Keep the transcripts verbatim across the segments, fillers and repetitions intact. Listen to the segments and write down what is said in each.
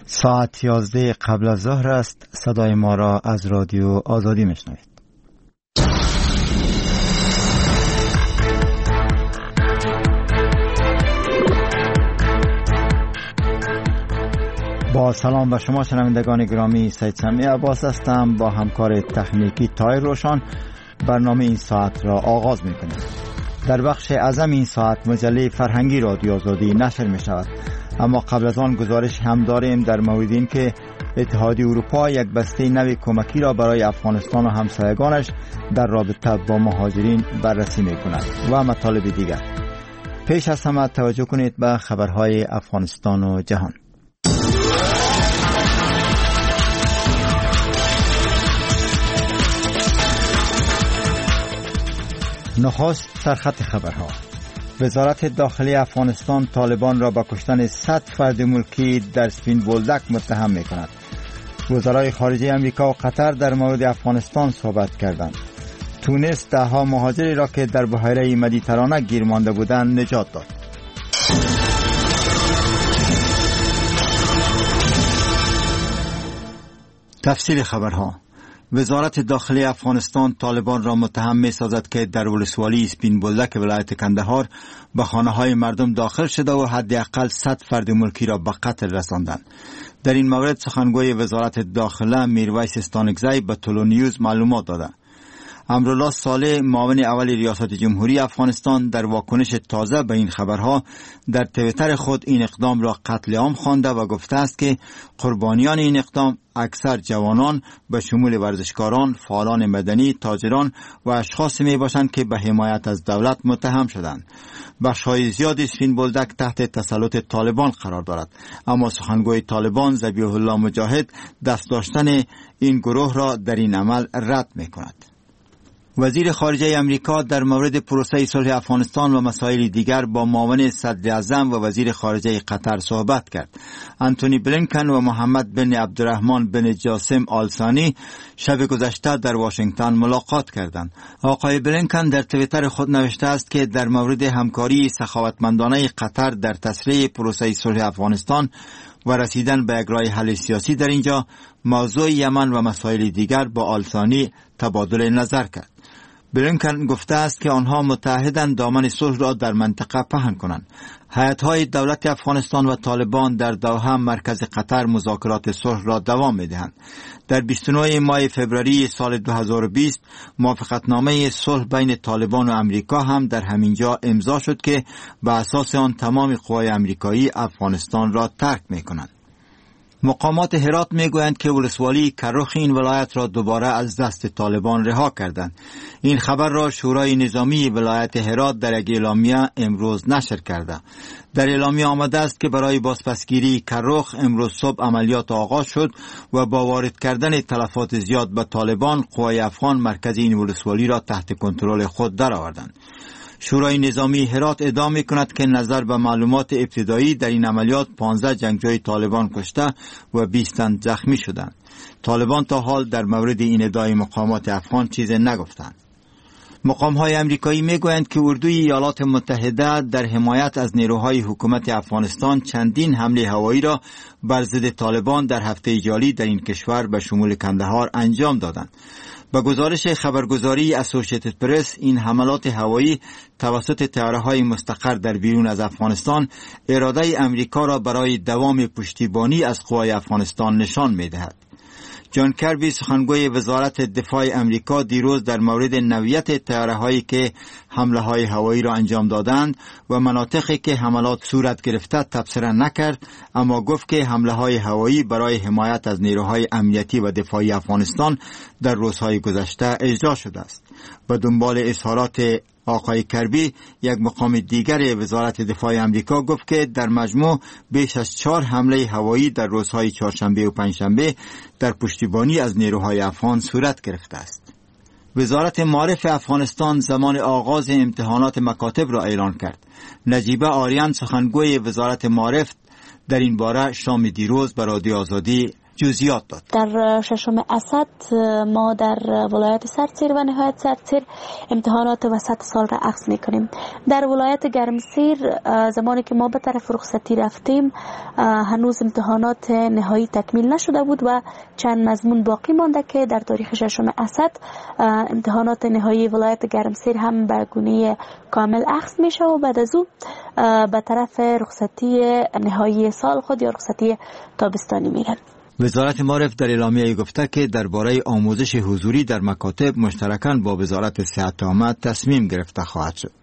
ساعت یازده قبل از ظهر است. صدای ما را از رادیو آزادی میشنوید. با سلام به شما شنوندگان گرامی، سید سمیع عباس هستم. با همکار تکنیکی تایر روشن برنامه این ساعت را آغاز میکنیم. در بخش اعظم این ساعت مجله فرهنگی رادیو آزادی نشر می شود، اما قبل از آن گزارش هم داریم در مورد این که اتحادیه اروپا یک بسته نوی کمکی را برای افغانستان و همسایگانش در رابطه با مهاجرین بررسی می کند و مطالب دیگر. پیش از همه توجه کنید به خبرهای افغانستان و جهان. نخست سرخط خبرها. وزارت داخلی افغانستان طالبان را به کشتن صد فرد ملکی در سپین بولدک متهم می کند. وزرای خارجه امریکا و قطر در مورد افغانستان صحبت کردند. تونس ده ها مهاجری را که در بحیره مدیترانه گیر مانده بودند نجات داد. تفصیل خبرها. وزارت داخلی افغانستان طالبان را متهم می سازد که در ولسوالی سپین بولدک ولایت کندهار به خانه های مردم داخل شده و حداقل صد فرد ملکی را به قتل رساندند. در این مورد سخنگوی وزارت داخله میرویس استانکزی به طلوع نیوز معلومات داده. امرالله صالح معاون اول ریاست جمهوری افغانستان در واکنش تازه به این خبرها در توییتر خود این اقدام را قتل عام خوانده و گفته است که قربانیان این اقدام اکثر جوانان به شمول ورزشکاران، فعالان مدنی، تاجران و اشخاصی می باشند که به حمایت از دولت متهم شدند. بخش‌های زیادی سپین بولدک تحت تسلط طالبان قرار دارد، اما سخنگوی طالبان ذبیح الله مجاهد دست داشتن این گروه را در این عمل رد می کند. وزیر خارجه امریکا در مورد پروسه صلح افغانستان و مسائل دیگر با معاون صدر اعظم و وزیر خارجه قطر صحبت کرد. انتونی بلینکن و محمد بن عبدالرحمن بن جاسم آل ثانی شب گذشته در واشنگتن ملاقات کردند. آقای بلینکن در توییتر خود نوشته است که در مورد همکاری سخاوتمندانه قطر در تسریع پروسه صلح افغانستان و رسیدن به یک راه حل سیاسی در اینجا، موضوع یمن و مسائل دیگر با آل ثانی تبادل نظر کرد. بلینکن گفته است که آنها متحدند دامن صلح را در منطقه پهن کنند. هیئت‌های دولت افغانستان و طالبان در دوحه مرکز قطر مذاکرات صلح را دوام می‌دهند. در بیست و نه ماه فوریه سال دو هزار و بیست موافقتنامه صلح بین طالبان و امریکا هم در همینجا امضا شد که به اساس آن تمام قوای امریکایی افغانستان را ترک می‌کنند. مقامات هرات میگویند که ولسوالی کرخ این ولایت را دوباره از دست طالبان رها کردند. این خبر را شورای نظامی ولایت هرات در یک اعلامیه امروز نشر کرده. در اعلامیه آمده است که برای بازپسگیری کرخ امروز صبح عملیات آغاز شد و با وارد کردن تلفات زیاد به طالبان، قوای افغان مرکز این ولسوالی را تحت کنترل خود درآوردند. شورای نظامی هرات ادعا می‌کند که نظر به معلومات ابتدایی در این عملیات پانزده جنگجوی طالبان کشته و بیست تن زخمی شدند. طالبان تا حال در مورد این ادعای مقامات افغان چیزی نگفتند. مقام‌های امریکایی می‌گویند که اردوی ایالات متحده در حمایت از نیروهای حکومت افغانستان چندین حمله هوایی را بر ضد طالبان در هفته جاری در این کشور به شمول کندهار انجام دادند. با گزارش خبرگزاری اسوسییتد پرس، این حملات هوایی توسط طیاره‌های مستقر در بیرون از افغانستان اراده امریکا را برای دوام پشتیبانی از قوای افغانستان نشان می‌دهد. جان کربی سخنگوی وزارت دفاع امریکا دیروز در مورد نوعیت طیاره‌هایی که حمله‌های هوایی را انجام دادند و مناطقی که حملات صورت گرفته تبصره نکرد، اما گفت که حمله‌های هوایی برای حمایت از نیروهای امنیتی و دفاعی افغانستان در روزهای گذشته اجرا شده است. و دنبال اظهارات آقای کربی، یک مقام دیگر وزارت دفاع امریکا گفت که در مجموع بیش از چهار حمله هوایی در روزهای چهارشنبه و پنجشنبه در پشتیبانی از نیروهای افغان صورت گرفته است. وزارت معارف افغانستان زمان آغاز امتحانات مکاتب را اعلان کرد. نجیبه آریان سخنگوی وزارت معارف در این باره شام دیروز به رادیو آزادی جزئیات داد. در ششم اسد ما در ولایت سرسیر و نهایت سرسیر امتحانات وسط سال را اخذ میکنیم. در ولایت گرمسیر زمانی که ما به طرف رخصتی رفتیم هنوز امتحانات نهایی تکمیل نشده بود و چند مضمون باقی مانده که در تاریخ ششم اسد امتحانات نهایی ولایت گرمسیر هم به گونه کامل اخذ میشه و بعد از او به طرف رخصتی نهایی سال خود یا رخصتی تابستانی میرن. وزارت معارف در اعلامیه گفته که درباره آموزش حضوری در مکاتب مشترکاً با وزارت صحت عامه تصمیم گرفته خواهد شد.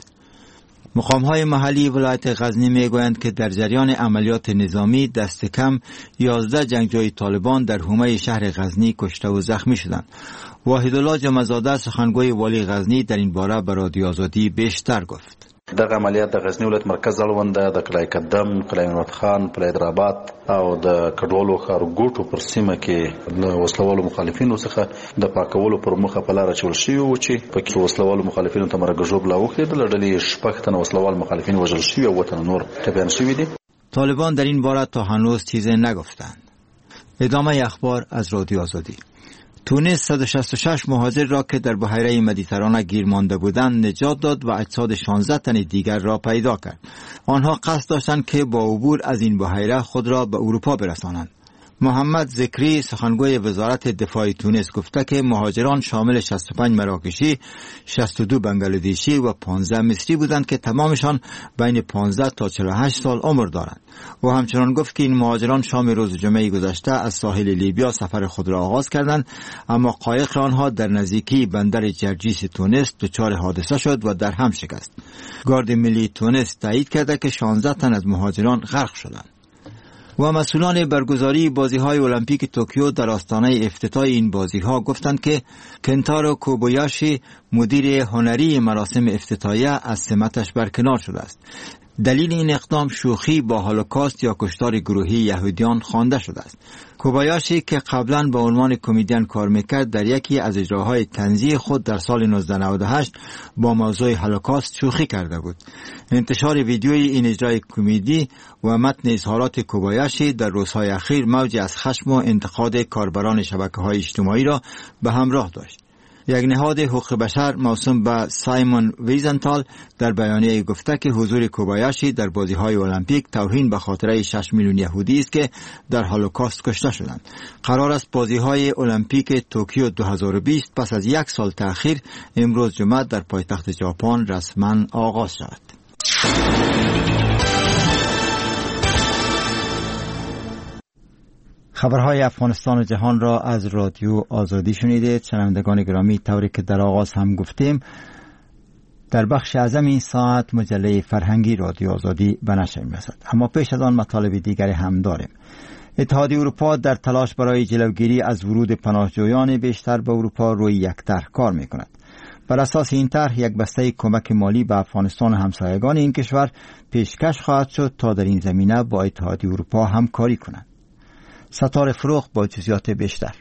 مقام‌های محلی ولایت غزنی میگویند که در جریان عملیات نظامی دست کم یازده جنگجوی طالبان در حومه شهر غزنی کشته و زخمی شدند. واحدالله جمع‌زاده سخنگوی والی غزنی در این باره به رادیو آزادی بیشتر گفت. دغه عملیات د غزنی ولایت مرکز اړوند د کلای قدم، کلای محمد خان، کلای دراباد او د کډوالو ښارګوټو پر سیمه کې د وسلوالو مخالفینو څخه د پاکولو پر مخه په لار اچول شوي و چې پکې وسلوالو مخالفینو ته مرګ ژوبله وکړېدله. ډلې شپږ تنه وسلوال مخالفین وژل شوي او اووه تنه نور ټپیان شوي دي. طالبان در این باره تا هنوز چیزی نگفتند. ادامه اخبار از رادیو آزادی. تونس صد و شصت و شش مهاجر را که در بحیره مدیترانه گیر مانده بودند نجات داد و اجساد شانزده تن دیگر را پیدا کرد. آنها قصد داشتند که با عبور از این بحیره خود را به اروپا برسانند. محمد ذکری سخنگوی وزارت دفاع تونس گفته که مهاجران شامل شصت و پنج مراکشی، شصت و دو بنگلادیشی و پانزده مصری بودند که تمامشان بین پانزده تا چهل و هشت سال عمر دارند. و همچنان گفت که این مهاجران شام روز جمعه گذشته از ساحل لیبیا سفر خود را آغاز کردند، اما قایق آنها در نزدیکی بندر جرجیس تونس دچار حادثه شد و در هم شکست. گارد ملی تونس تایید کرده که شانزده تن از مهاجران غرق شدند. و مسئولان برگزاری بازی‌های المپیک توکیو در آستانه افتتاح این بازی‌ها گفتند که کنتارو کوبایاشی مدیر هنری مراسم افتتاحیه از سمتش برکنار شده است. دلیل این اقدام شوخی با هولوکاست یا کشتار گروهی یهودیان خوانده شده است. کوبایاشی که قبلا به عنوان کمدین کار میکرد در یکی از اجراهای طنزی خود در سال نوزده نود و هشت با موضوع هولوکاست شوخی کرده بود. انتشار ویدیوی این اجرای کمدی و متن اظهارات کوبایاشی در روزهای اخیر موجی از خشم و انتقاد کاربران شبکه‌های اجتماعی را به همراه داشت. یک نهاد حقوق بشر موسوم به سایمون ویزنتال در بیانیه گفته که حضور کوبایاشی در بازی‌های المپیک توهین به خاطره شش میلیون یهودی است که در هولوکاست کشته شدند. قرار است بازی‌های المپیک توکیو دو هزار و بیست پس از یک سال تأخیر امروز جمعه در پایتخت ژاپن رسما آغاز شود. خبرهای افغانستان و جهان را از رادیو آزادی شنیدید. شنوندگان گرامی، طوری که در آغاز هم گفتیم در بخش اعظم این ساعت مجله فرهنگی رادیو آزادی به نشر می‌رسد، اما پیش از آن مطالب دیگری هم داریم. اتحادیه اروپا در تلاش برای جلوگیری از ورود پناهجویان بیشتر به اروپا روی یک طرح کار می‌کند. بر اساس این طرح یک بسته کمک مالی به افغانستان و همسایگان این کشور پیشکش خواهد شد تا در این زمینه با اتحادیه اروپا همکاری کنند. ستاره فروغ با جزئیات بیشتر.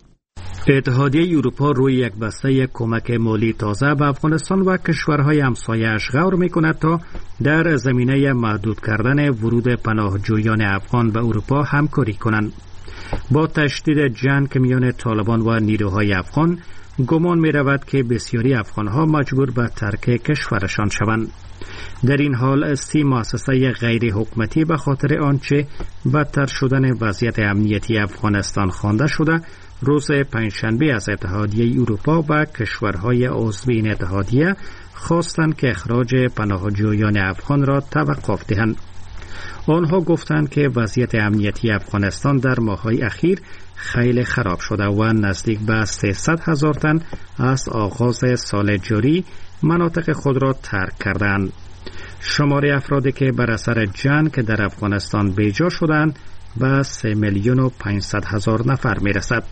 اتحادیه اروپا روی یک بسته کمک مالی تازه به افغانستان و کشورهای همسایه‌اش غور می‌کند تا در زمینه محدود کردن ورود پناهجویان افغان به اروپا همکاری کنند. با تشدید جنگ میان طالبان و نیروهای افغان گمان می‌رود که بسیاری افغان‌ها مجبور به ترک کشورشان شوند. در این حال سی مؤسسه غیر حکومتی به خاطر آنچه بدتر شدن وضعیت امنیتی افغانستان خوانده شده روز پنجشنبه از اتحادیه اروپا و کشورهای عضو این اتحادیه خواستند که اخراج پناهجویان افغان را توقف دهند. آنها گفتند که وضعیت امنیتی افغانستان در ماه‌های اخیر خیلی خراب شده و نزدیک به سیصد هزار تن از آغاز سال جاری مناطق خود را ترک کردند. شمار افرادی که بر اثر جنگ در افغانستان بیجا شدند به سه میلیون و پانصد هزار نفر می رسد.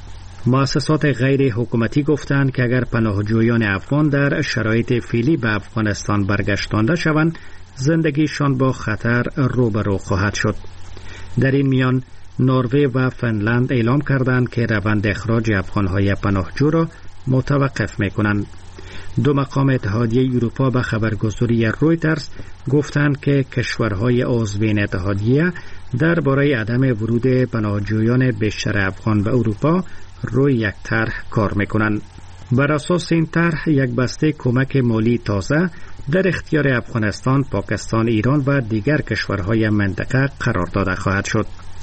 مؤسسات غیر حکومتی گفتند که اگر پناهجویان افغان در شرایط فعلی به افغانستان برگشتانده شوند، زندگیشان با خطر روبرو خواهد شد. در این میان نروژ و فنلند اعلام کردند که روند اخراج افغانهای پناهجو را متوقف می کنند. دو مقام اتحادیه اروپا به خبرگزاری رویترز گفتند که کشورهای عضو این اتحادیه درباره عدم ورود پناهجویان بیشتر افغان به اروپا روی یک طرح کار میکنند. بر اساس این طرح یک بسته کمک مالی تازه در اختیار افغانستان، پاکستان، ایران و دیگر کشورهای منطقه قرار داده خواهد شد.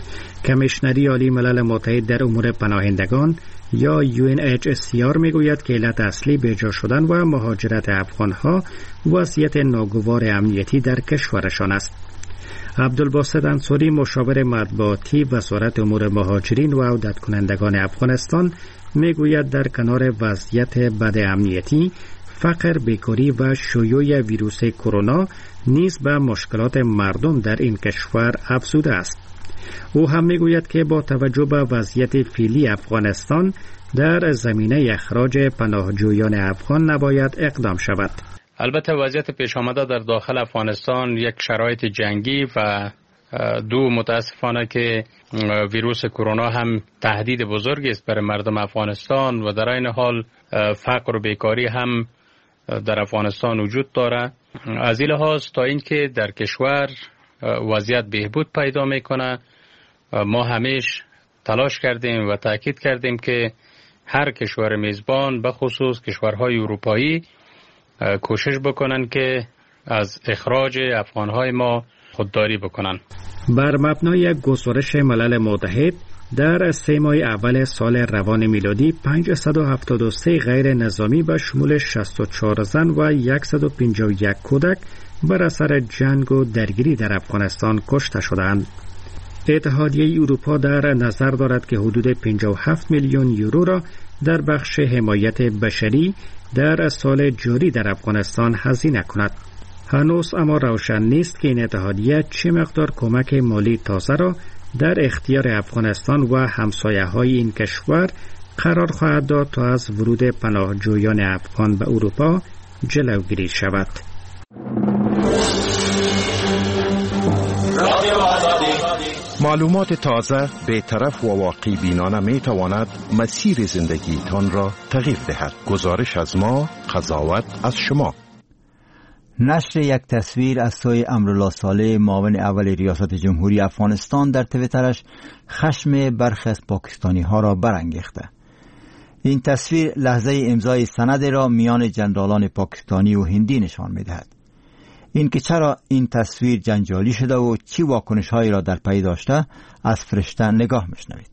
کمیشنری عالی ملل متحد در امور پناهندگان یا یو ان اچ سی آر میگوید که علت اصلی بیجا شدن و مهاجرت افغانها وضعیت ناگوار امنیتی در کشورشان است. عبدالباسط انصاری، مشاور مطبوعاتی وزارت امور مهاجرین و عودت کنندگان افغانستان، میگوید در کنار وضعیت بد امنیتی، فقر، بیکاری و شیوع ویروس کرونا نیز به مشکلات مردم در این کشور افزوده است. او هم میگوید که با توجه به وضعیت فعلی افغانستان در زمینه اخراج پناهجویان افغان نباید اقدام شود. البته وضعیت پیش آمده در داخل افغانستان یک شرایط جنگی و دو متاسفانه که ویروس کرونا هم تهدید بزرگی است برای مردم افغانستان و در این حال فقر و بیکاری هم در افغانستان وجود داره. از این لحاظ تا اینکه در کشور وضعیت بهبود پیدا میکنه، ما همیشه تلاش کردیم و تاکید کردیم که هر کشور میزبان به خصوص کشورهای اروپایی کوشش بکنن که از اخراج افغانهای ما خودداری بکنن. بر مبنای گزارش ملل متحد در سه ماه اول سال روان میلادی پانصد و هفتاد و سه غیر نظامی به شمول شصت و چهار زن و صد و پنجاه و یک کودک بر اثر جنگ و درگیری در افغانستان کشته شدند. اتحادیه اروپا در نظر دارد که حدود پنجاه و هفت میلیون یورو را در بخش حمایت بشری در سال جاری در افغانستان هزینه کند. هنوز اما روشن نیست که این اتحادیه چه مقدار کمک مالی تازه را در اختیار افغانستان و همسایه‌های این کشور قرار خواهد داد تا از ورود پناهجویان افغان به اروپا جلوگیری شود. معلومات تازه، بی‌طرف و واقعی بینانه می تواند مسیر زندگی تان را تغییر دهد. گزارش از ما، قضاوت از شما. نشر یک تصویر از سوی امرالله صالح، معاون اول ریاست جمهوری افغانستان، در توییترش خشم برخی از پاکستانی ها را برانگیخته. این تصویر لحظه امضای سند را میان جنرالان پاکستانی و هندی نشان می‌دهد. این که چرا این تصویر جنجالی شده و چی واکنش هایی را در پی داشته، از فرشته نگاه میشنوید.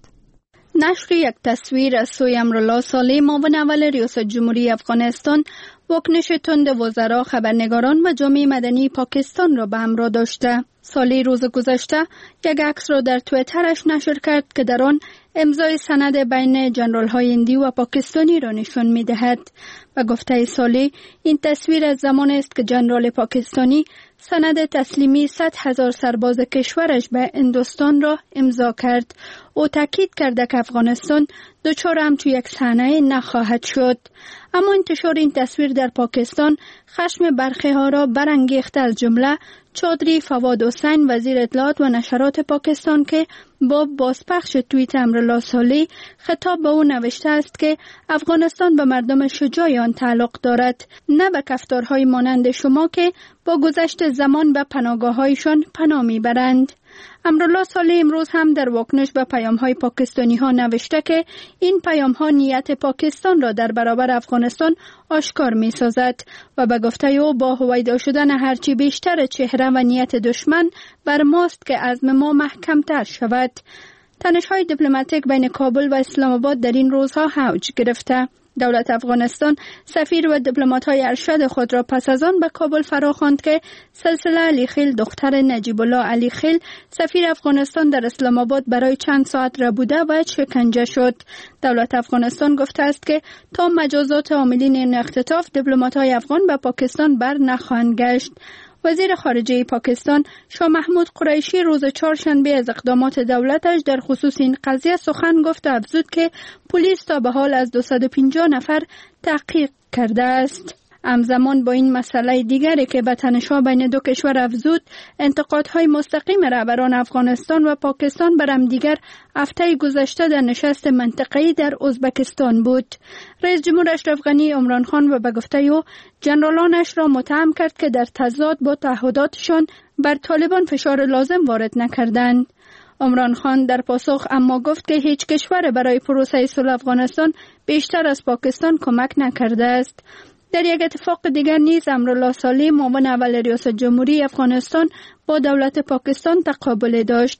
نشر یک تصویر از سوی امرالله صالح، معاون اول ریاست جمهوری افغانستان، واکنش تند وزرا، خبرنگاران و جامعه مدنی پاکستان را به همراه داشته. صالح روز گذشته یک عکس را در توییترش نشر کرد که در آن امضای سند بین جنرال‌های هندی و پاکستانی را نشان می‌دهد. و گفته صالح، این تصویر از زمان است که جنرال پاکستانی سند تسلیمی صد هزار سرباز کشورش به هندوستان را امضا کرد. او تاکید کرده که افغانستان دچار همچو یک صحنه نخواهد شد. اما انتشار این تصویر در پاکستان خشم برخی ها را برانگیخته، از جمله چودری فواد حسین، وزیر اطلاعات و نشرات پاکستان، که با بازپخش توییت امرالله صالح خطاب به او نوشته است که افغانستان به مردم شجاع آن تعلق دارد، نه به کفتارهای مانند شما که با گذشت زمان به پناهگاه‌هایشان پناه میبرند. امرالله صالح امروز هم در واکنش به پیام‌های پاکستانی ها نوشته که این پیام‌ها نیت پاکستان را در برابر افغانستان آشکار می‌سازد و به گفته او با هویدا شدن هرچی بیشتر چهره و نیت دشمن بر ماست که عزم ما محکم‌تر شود. تنش‌های دیپلماتیک بین کابل و اسلام آباد در این روزها اوج گرفته. دولت افغانستان سفیر و دیپلمات‌های ارشد خود را پس از آن به کابل فراخواند که سلسله علی خیل، دختر نجیب الله علی خیل، سفیر افغانستان در اسلام آباد، برای چند ساعت ربوده و شکنجه شد. دولت افغانستان گفته است که تا مجازات عاملین این اختطاف، دیپلمات‌های افغان به پاکستان بر نخواهند گشت. وزیر خارجه پاکستان شاه محمود قریشی روز چهارشنبه از اقدامات دولتش در خصوص این قضیه سخن گفت و افزود که پلیس تا به حال از دویست و پنجاه نفر تحقیق کرده است. همزمان با این مسئله دیگری که به تنش‌ها بین دو کشور افزود، انتقادهای مستقیم رهبران افغانستان و پاکستان بر همدیگر هفته گذشته در نشست منطقه‌ای در ازبکستان بود. رئیس جمهور اشرف غنی عمران خان و به گفته او جنرالانش را متهم کرد که در تضاد با تعهداتشان بر طالبان فشار لازم وارد نکردند. عمران خان در پاسخ اما گفت که هیچ کشور برای پروسه صلح افغانستان بیشتر از پاکستان کمک نکرده است. در یک اتفاق دیگر نیز امرالله صالح معاون اول ریاست جمهوری افغانستان با دولت پاکستان تقابل داشت.